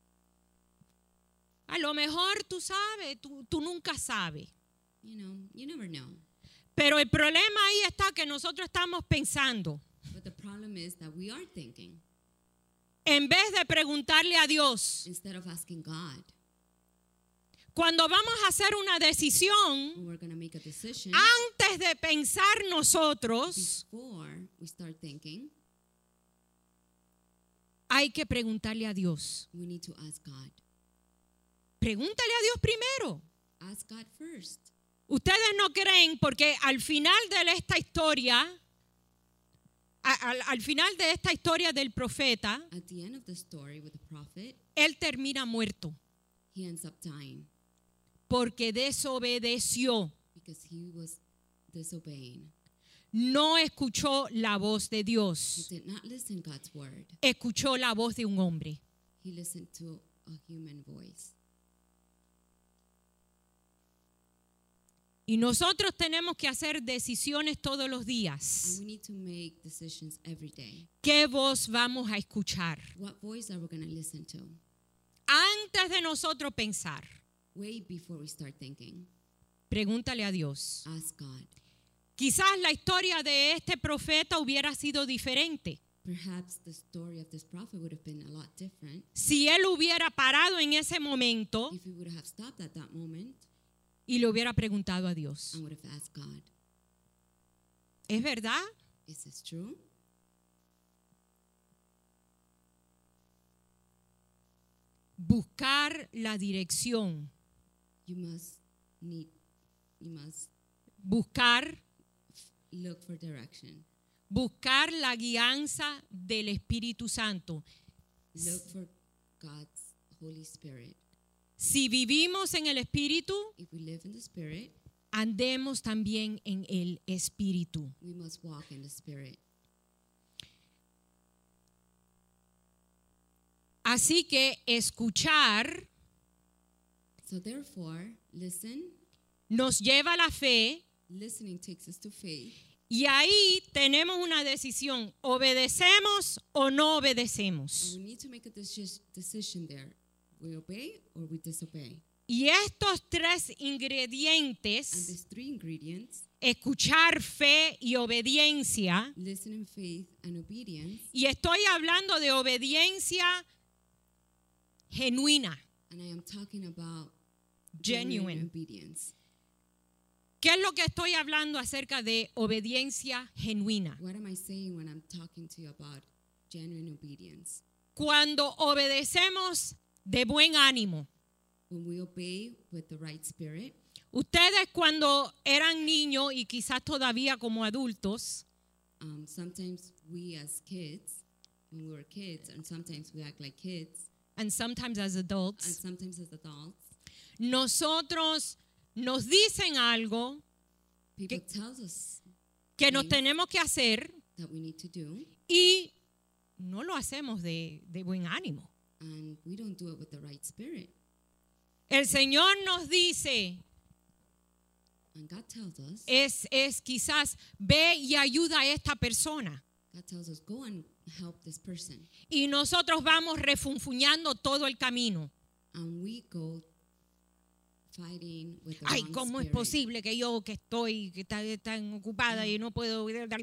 A lo mejor tú sabes, tú, tú nunca sabes.
You know, you never know.
Pero el problema ahí está que nosotros estamos pensando,
But the problem is that we are thinking,
en vez de preguntarle a Dios,
instead of asking God,
cuando vamos a hacer una decisión,
when we're going to make a decision,
antes de pensar nosotros,
before we start thinking,
hay que preguntarle a Dios.
we need to ask God.
Pregúntale a Dios primero.
Ask God first.
Ustedes no creen porque al final de esta historia, a, al, al final de esta historia del profeta,
At the end of the story with the prophet,
él termina muerto
he ends up dying
porque desobedeció.
because he was disobeying.
No escuchó la voz de
He
Dios.
did not listen God's word.
Escuchó la voz de un hombre.
He listened to a human voice.
Y nosotros tenemos que hacer decisiones todos los
And
días.
we need to make decisions every day.
¿Qué voz vamos a escuchar?
What voice are we going to listen to?
Antes de nosotros pensar,
Way before we start thinking,
pregúntale a Dios.
ask God.
Quizás la historia de este profeta hubiera sido diferente
Perhaps the story of this prophet would have been a lot different
si él hubiera parado en ese momento
if he would have stopped at that moment
y le hubiera preguntado a Dios.
and would have asked God,
¿Es verdad?
is this true?
Buscar la dirección.
You must need, you must
Buscar
look for direction.
buscar la guianza del Espíritu Santo.
Look for God's Holy Spirit.
Si vivimos en el Espíritu,
If we live in the Spirit,
andemos también en el Espíritu.
we must walk in the Spirit.
Así que escuchar
So therefore, listen.
nos lleva a la fe
Listening takes us to faith.
y ahí tenemos una decisión, ¿obedecemos o no
And
obedecemos?
we need to make a deci- decision there. We obey or we disobey.
Y estos tres
And
ingredientes,
these three ingredients,
escuchar, fe y obediencia,
listening, faith, and obedience,
y estoy hablando de obediencia genuina.
and I am talking about
Genuine.
genuine obedience.
¿Qué es lo que estoy hablando acerca de obediencia genuina?
What am I saying when I'm talking to you about genuine obedience?
Cuando obedecemos de buen ánimo.
When we obey with the right spirit.
Ustedes cuando eran niños y quizás todavía como adultos,
Um, sometimes we as kids, when we were kids, and sometimes we act like kids,
and sometimes as
and
adults,
sometimes as adults,
nosotros nos dicen algo
people tell us
que nos
things
tenemos que hacer
that we need to do,
y no lo hacemos de, de buen ánimo.
and we don't do it with the right spirit.
El Señor nos dice,
And God tells us,
es, es quizás ve y ayuda a esta persona.
God tells us, go and help this person.
Y nosotros vamos refunfuñando todo el camino.
And we go fighting with the
Ay,
wrong
¿cómo es
spirit.
posible que yo que estoy que está, tan ocupada y no puedo?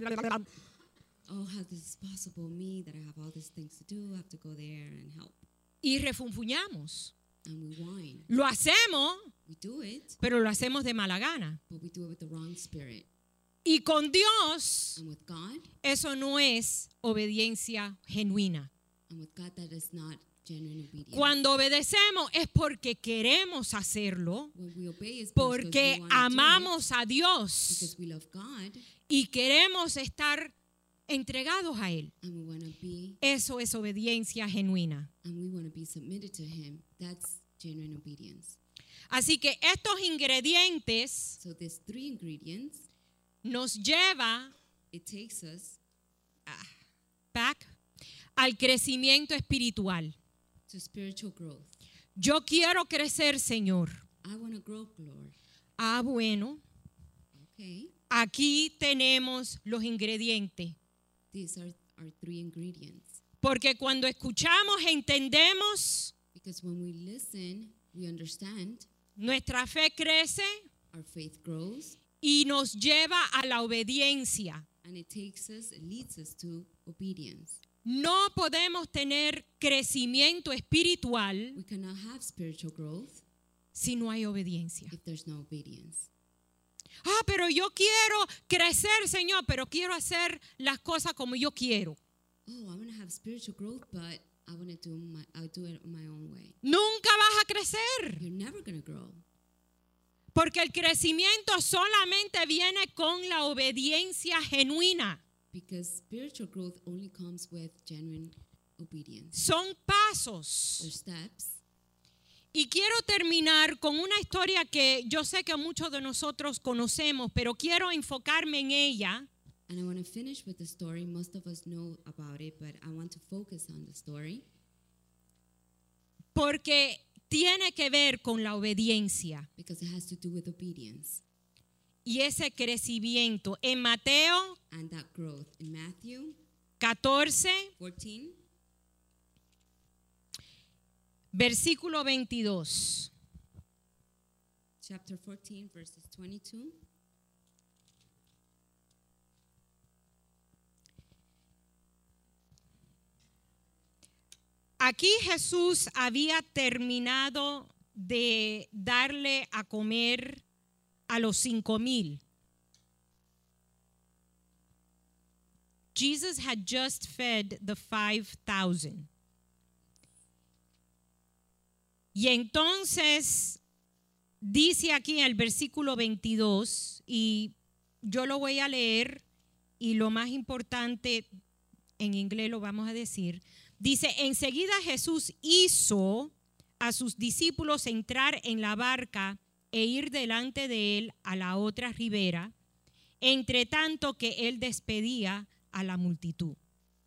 Oh, how this is possible? Me, that I have all these things to do, I have to go there and help.
Y refunfuñamos.
And we whine.
Lo hacemos,
We do it,
pero lo hacemos de mala gana.
but we do it with the wrong spirit.
Y con Dios,
And with God,
eso no es obediencia genuina.
and with God, that is not genuine obedience.
Cuando obedecemos es porque queremos hacerlo,
When we obey is because
porque
we want to do it,
amamos a Dios
because we love God,
y queremos estar entregados a Él.
and we want to be,
Eso es obediencia genuina.
and we want to be submitted to Him. That's genuine obedience.
Así que estos ingredientes
So these three ingredients,
nos lleva
it takes us
back al crecimiento espiritual.
to spiritual growth.
Yo quiero crecer, Señor.
I want to grow, Lord.
Ah, bueno,
Okay,
aquí tenemos los ingredientes.
these are our three ingredients.
Porque cuando escuchamos, entendemos,
Because when we listen, we understand,
nuestra fe crece
our faith grows,
y nos lleva a la obediencia.
and it takes us, it leads us to obedience.
No podemos tener crecimiento espiritual
We cannot have spiritual growth
si no hay obediencia.
if there's no obedience.
Ah, pero yo quiero crecer, Señor, pero quiero hacer las cosas como yo quiero.
Oh, I want to have spiritual growth, but I want to do my, I'll do it my own way.
Nunca vas a crecer,
You're never going to grow.
porque el crecimiento solamente viene con la obediencia genuina.
Because spiritual growth only comes with genuine obedience.
Son pasos.
There's steps.
Y quiero terminar con una historia que yo sé que muchos de nosotros conocemos, pero quiero enfocarme en ella
And I want to finish with the story. Most of us know about it, but I want to focus on the story
porque tiene que ver con la obediencia
because it has to do with obedience
y ese crecimiento. En Mateo
and that growth. In Matthew
catorce,
fourteen,
versículo veintidós.
chapter fourteen, verses twenty-two.
Aquí Jesús había terminado de darle a comer a los cinco mil. Jesus had just fed the five thousand. Y entonces dice aquí en el versículo veintidós, y yo lo voy a leer y lo más importante, en inglés lo vamos a decir, dice, enseguida Jesús hizo a sus discípulos entrar en la barca e ir delante de él a la otra ribera, entre tanto que él despedía a la multitud.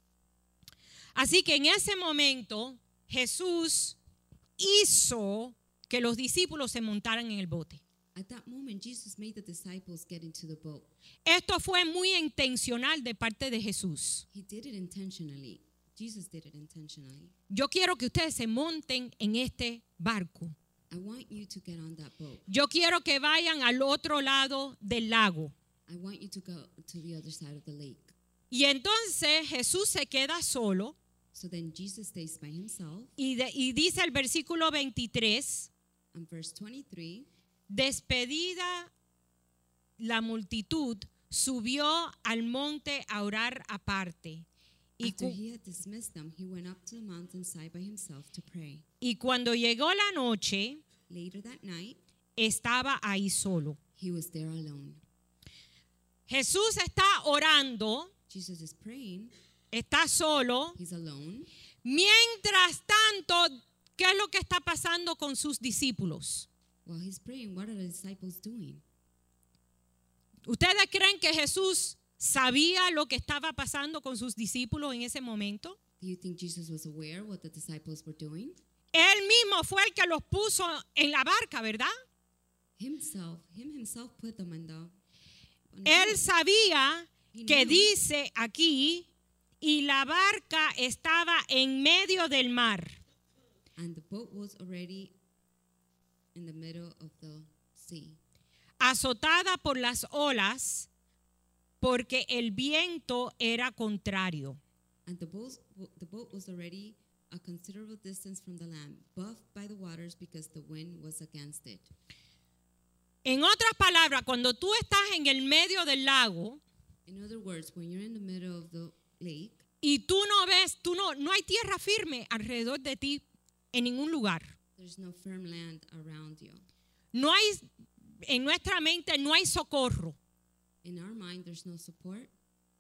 Así que en ese momento Jesús hizo que los discípulos se montaran en el bote.
At that moment, Jesus made the disciples get into the boat.
Esto fue muy intencional de parte de Jesús.
He did it intentionally. Jesus did it intentionally.
Yo quiero que ustedes se monten en este barco.
I want you to get on that boat.
Yo quiero que vayan al otro lado del lago.
I want you to go to the other side of the lake.
Y entonces Jesús se queda solo
So then Jesus stays by himself.
y, de- y dice el versículo veintitrés,
And verse twenty-three,
despedida la multitud, subió al monte a orar aparte. Y,
after
cu-
he had dismissed them, he went up to the mountainside by himself to pray.
y cuando llegó la noche,
Later that night,
estaba ahí solo.
he was there alone.
Jesús está orando,
Jesus is praying.
está solo.
He's alone.
Mientras tanto, ¿qué es lo que está pasando con sus discípulos?
While he's praying, what are the disciples doing?
¿Ustedes creen que Jesús sabía lo que estaba pasando con sus discípulos en ese momento?
Do you think Jesus was aware what the disciples were doing?
Él mismo fue el que los puso en la barca, ¿verdad?
Himself, him himself put them in the. on the
Él
boat.
sabía
He
que
knew.
dice aquí, y la barca estaba en medio del mar.
And the boat was already in the middle of the sea,
Azotada por las olas, porque el viento era contrario.
and the boat, the boat was already a considerable distance from the land, buffed by the waters because the wind was against it.
En otras palabras, cuando tú estás en el medio del lago
In other words, when you're in the middle of the lake
y tú no ves, tú no, no hay tierra firme alrededor de ti en ningún lugar.
there's no firm land around you.
No hay, en nuestra mente no hay socorro,
In our mind, there's no support,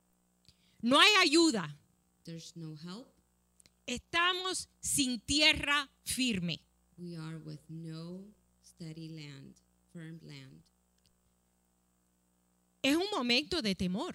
no hay ayuda.
there's no help.
Estamos sin tierra firme.
We are with no steady land, firm land.
Es un momento de temor.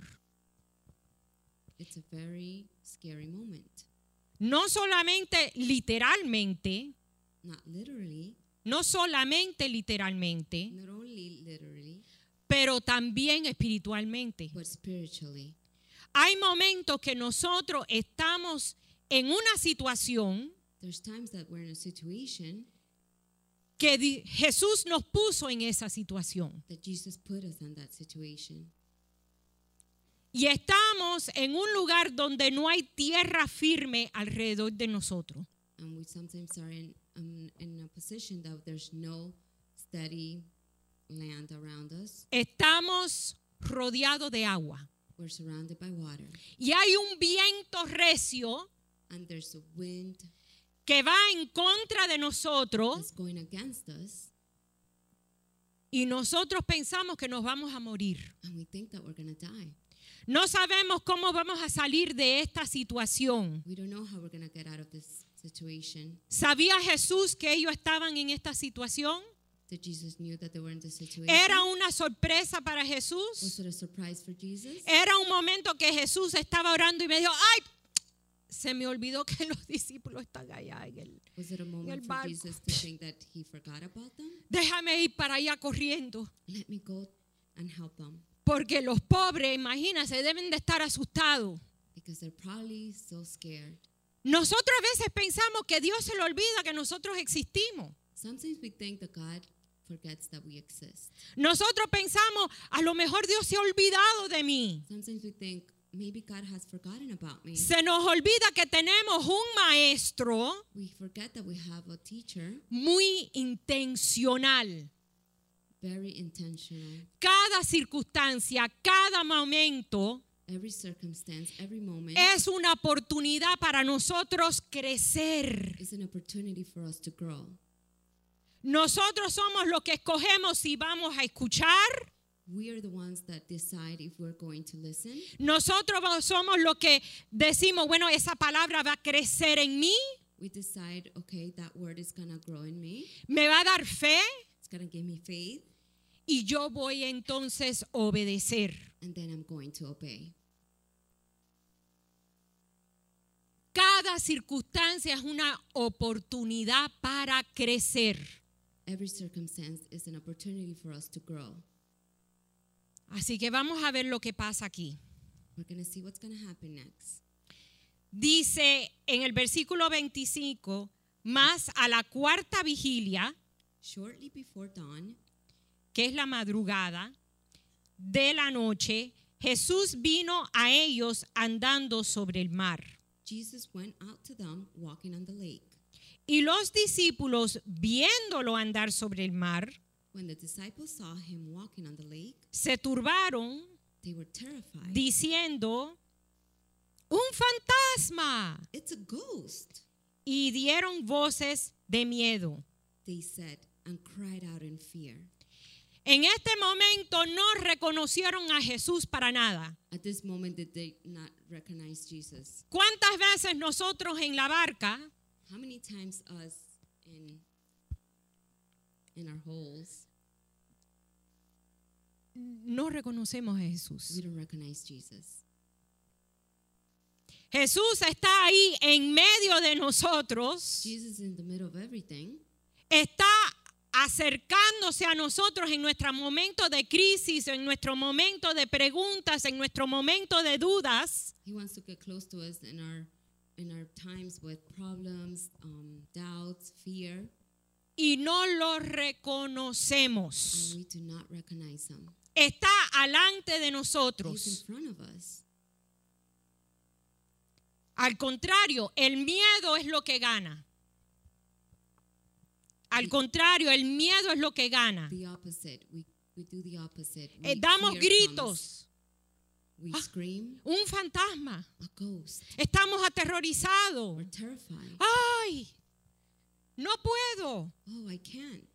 It's a very scary moment.
No solamente literalmente,
Not literally,
no solamente literalmente,
not only literally,
pero también espiritualmente.
but spiritually.
Hay momentos que nosotros estamos en una situación
There's times that we're in a situation
que di- Jesús nos puso en esa situación.
that Jesus put us in that situation.
Y estamos en un lugar donde no hay tierra firme alrededor de nosotros.
And we sometimes are in, um, in a position that there's no steady land around us.
Estamos rodeados de agua.
We're surrounded by water.
Y hay un viento recio
And there's a wind
que va en contra de nosotros
that's going against us.
y nosotros pensamos que nos vamos a morir.
And we think that we're going to die.
No sabemos cómo vamos a salir de esta situación.
We don't know how we're going to get out of this situation.
¿Sabía Jesús que ellos estaban en esta situación?
Did Jesus knew that they were in this situation?
¿Era una sorpresa para
Was
Jesús?
it a surprise for Jesus?
Era un momento que Jesús estaba orando y me dijo, ay, se me olvidó que los discípulos están allá en el...
Was it a moment for
barco.
Jesus to think that he forgot about them?
Déjame ir para allá corriendo.
Let me go and help them.
Porque los pobres, imagínense, deben de estar asustados.
Because they're probably so scared.
Nosotros a veces pensamos que Dios se le olvida que nosotros existimos.
Sometimes we think that God forgets that we exist.
Nosotros pensamos, a lo mejor Dios se ha olvidado de mí.
Sometimes we think, maybe God has forgotten about me.
Se nos olvida que tenemos un maestro
We forget that we have a teacher,
muy intencional.
very intentional.
Cada circunstancia, cada momento
Every circumstance, every moment
es una oportunidad para nosotros crecer.
is an opportunity for us to grow.
Nosotros somos los que escogemos si vamos a escuchar
We are the ones that decide if we're going to listen.
Nosotros somos los que decimos, bueno, esa palabra va a crecer en mí,
We decide, okay, that word is going to grow in me.
me va a dar fe
It's going to give me faith,
y yo voy entonces a obedecer.
and then I'm going to obey.
Cada circunstancia es una oportunidad para crecer.
Every circumstance is an opportunity for us to grow.
Así que vamos a ver lo que pasa aquí.
We're going to see what's going to happen next.
Dice en el versículo veinticinco, más a la cuarta vigilia,
Shortly before dawn,
que es la madrugada de la noche, Jesús vino a ellos andando sobre el mar.
Jesus went out to them walking on the lake.
Y los discípulos, viéndolo andar sobre el mar,
When the disciples saw him walking on the lake,
se turbaron
they were terrified.
diciendo, ¡un fantasma!
It's a ghost,
Y dieron voces de miedo.
they said, and cried out in fear.
En este momento no reconocieron a Jesús para nada.
At this moment, did they not recognize Jesus?
¿Cuántas veces nosotros en la barca
How many times us in in our holes,
no reconocemos a Jesús?
we don't recognize Jesus?
Jesús está ahí en medio de nosotros,
Jesus is in the middle of everything.
está acercándose a nosotros en nuestro momento de crisis, en nuestro momento de preguntas, en nuestro momento de dudas.
He wants to get close to us in our in our times with problems, um, doubts, fear,
Y no lo
and
reconocemos.
we do not recognize him.
Está alante de
He's in
nosotros.
front of us.
Al contrario, el miedo es lo que gana. Al contrario, el miedo es lo que gana.
The opposite. We we do the opposite. We
Eh, damos
fear
gritos.
comes. We
Ah.
scream,
Un fantasma.
a ghost.
Estamos aterrorizados.
We're terrified.
Ay, no puedo.
Oh, I can't.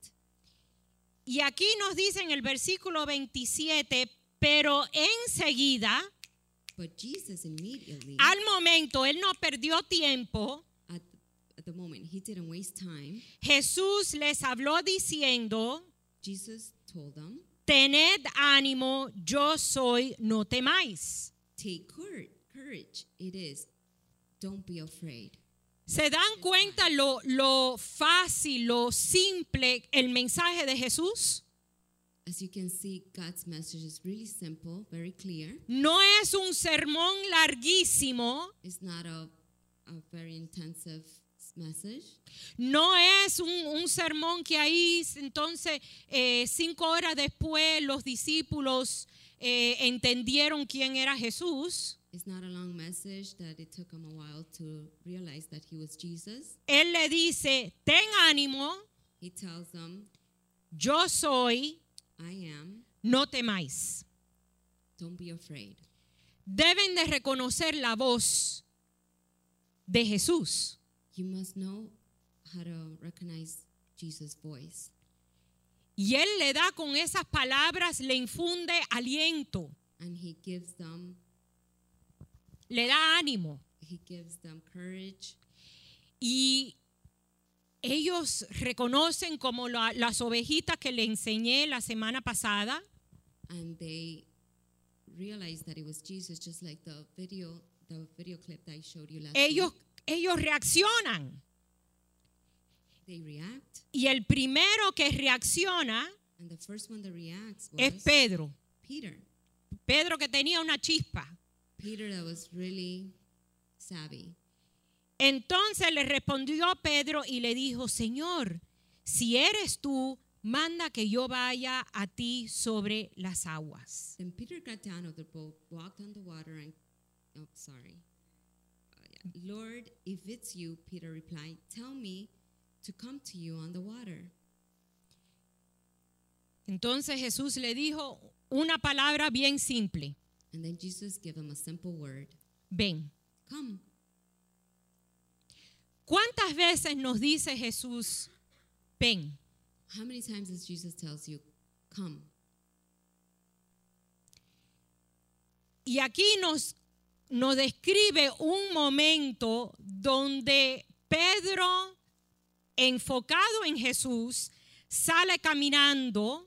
Y aquí nos dice en el versículo veintisiete, pero enseguida,
But Jesus immediately,
al momento, él no perdió tiempo.
at, at the moment, he didn't waste time.
Jesús les habló diciendo,
Jesus told them,
tened ánimo, yo soy, no temáis.
take courage. Courage. It is. Don't be afraid.
¿Se dan cuenta lo, lo fácil, lo simple el mensaje de Jesús?
As you can see, God's message is really simple, very clear.
No es un sermón larguísimo,
It's not a, a very intensive message.
no es un, un sermón que ahí entonces eh, cinco horas después los discípulos eh, entendieron quién era Jesús.
It's not a long message that it took him a while to realize that he was Jesus.
Él le dice, ten ánimo,
He tells them,
yo soy,
I am.
no temáis.
Don't be afraid.
Deben de reconocer la voz de Jesús.
You must know how to recognize Jesus' voice.
Y Él le da con esas palabras, le infunde aliento,
And he gives them,
le da ánimo.
he gives them courage.
Y ellos reconocen como la- las ovejitas que le enseñé la semana pasada.
And they realize that it was Jesus, just like the video, the video clip that I showed you last
Ellos,
week.
ellos reaccionan.
They react.
Y el primero que reacciona
And the first one that reacts was
es Pedro.
Peter.
Pedro que tenía una chispa.
Peter that was really savvy.
Entonces le respondió Pedro y le dijo, Señor, si eres tú, manda que yo vaya a ti sobre las aguas.
Then Peter got down of the boat, walked on the water, and oh, sorry. Uh, yeah. Lord, if it's you, Peter replied, tell me to come to you on the water.
Entonces Jesús le dijo una palabra bien simple.
And then Jesus gave him a simple word.
Ven.
Come.
¿Cuántas veces nos dice Jesús, ven?
How many times does Jesus tells you, come?
Y aquí nos, nos describe un momento donde Pedro, enfocado en Jesús, sale caminando.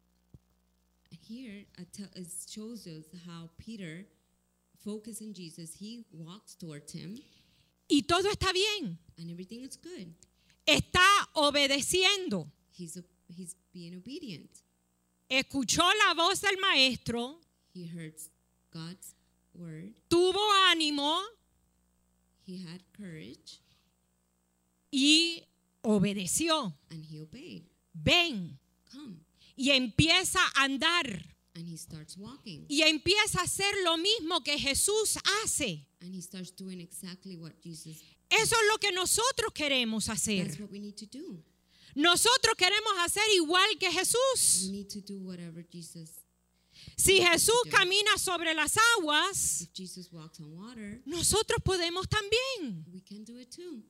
Here it, tell, it shows us how Peter, focused on Jesus, he walks towards him.
Y todo está bien.
And everything is good.
Está obedeciendo.
He's, a, he's being obedient.
Escuchó la voz del maestro.
He heard God's word.
Tuvo ánimo.
He had courage.
Y obedeció.
And he obeyed.
Ven.
Come.
Y empieza a andar.
And he starts walking.
Y empieza a hacer lo mismo que Jesús hace.
And he starts doing exactly what Jesus.
Eso es lo que nosotros queremos hacer.
That's what we need to do.
Nosotros queremos hacer igual que Jesús.
We need to do whatever Jesus.
Si Jesús camina sobre las aguas,
If Jesus walks on water,
nosotros podemos también.
we can do it too.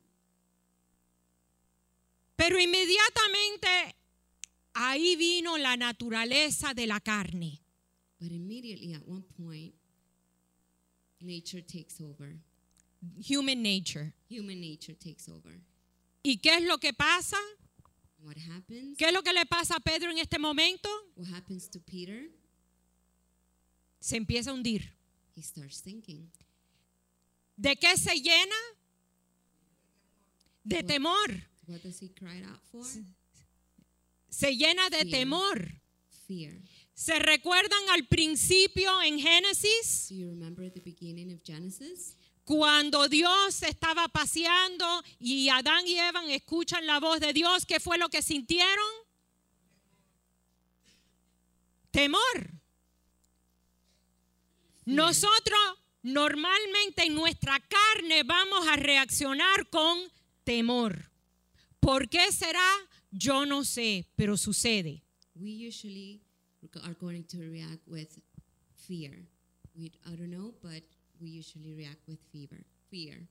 Pero inmediatamente ahí vino la naturaleza de la carne.
But immediately at one point, nature takes over.
Human nature.
Human nature takes over.
¿Y qué es lo que pasa?
What happens?
¿Qué es lo que le pasa a Pedro en este momento?
What happens to Peter?
Se empieza a hundir.
He starts thinking.
¿De qué se llena? De
What-
temor.
What does he cry out for?
Se llena de
Fear.
temor.
Fear.
¿Se recuerdan al principio en Génesis?
Do you remember at the beginning of Genesis?
Cuando Dios estaba paseando y Adán y Eva escuchan la voz de Dios, ¿qué fue lo que sintieron? Temor. Nosotros normalmente en nuestra carne vamos a reaccionar con temor. ¿Por qué será? Yo no sé, pero sucede.
We usually are going to react with fear. We, I don't know, but we usually react with fever, fear.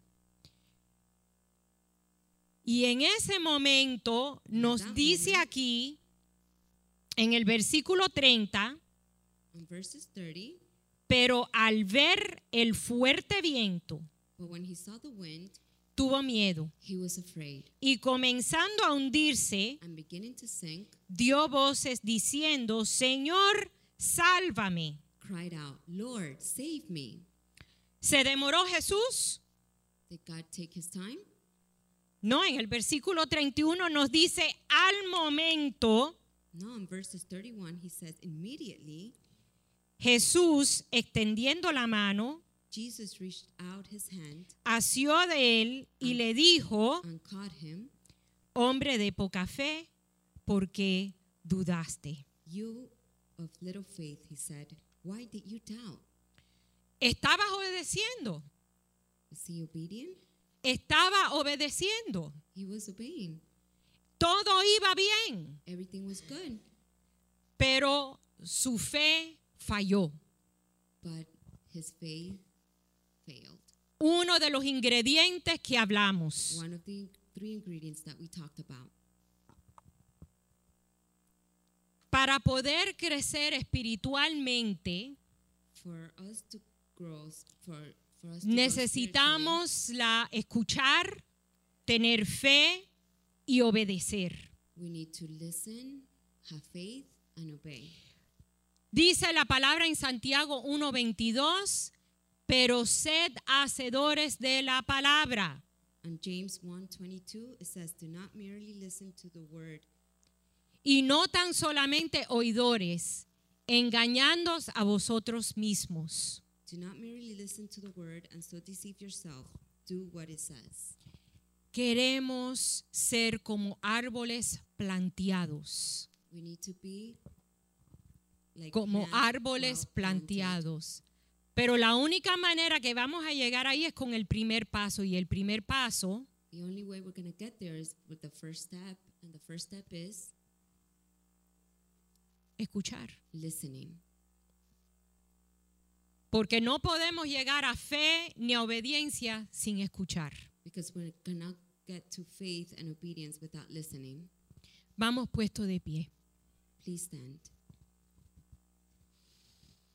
Y en ese momento nos dice aquí, en el versículo treinta,
In verses thirty,
pero al ver el fuerte viento,
but when he saw the wind,
tuvo miedo.
he was afraid,
Y comenzando a hundirse,
and beginning to sink,
dio voces diciendo, Señor, sálvame.
cried out, Lord, save me.
¿Se demoró Jesús?
Did God take his time?
No, en el versículo treinta y uno nos dice, al momento,
No, in verses thirty-one, he says, immediately,
Jesús, extendiendo la mano,
Jesus reached out his hand
asió de él y le dijo,
and caught him.
hombre de poca fe, ¿por qué dudaste?
You of little faith, he said, why did you doubt?
Estabas obedeciendo,
Is he obedient?
estaba obedeciendo.
He was obeying.
Todo iba bien,
Everything was good,
pero su fe falló.
but his faith failed.
Uno de los ingredientes que hablamos.
One of the three ingredients that we talked about.
Para poder crecer espiritualmente,
For us to grow, for, for us to grow spiritually,
necesitamos la escuchar, tener fe y obedecer.
we need to listen, have faith, and obey.
Dice la palabra en Santiago uno veintidós, pero sed hacedores de la palabra.
And James one twenty-two, it says, do not merely listen to the word,
Y no tan solamente oidores, engañándoos a vosotros mismos.
do not merely listen to the word and so deceive yourself. Do what it says.
Queremos ser como árboles planteados,
We need to be like
como
plants
árboles
well planted.
planteados. Pero la única manera que vamos a llegar ahí es con el primer paso. Y el primer paso
The only way we're going to get there is with the first step, and the first step is
escuchar.
listening.
Porque no podemos llegar a fe ni a obediencia sin escuchar.
Because we're gonna get to faith and obedience without listening.
Vamos puesto de pie.
Please stand.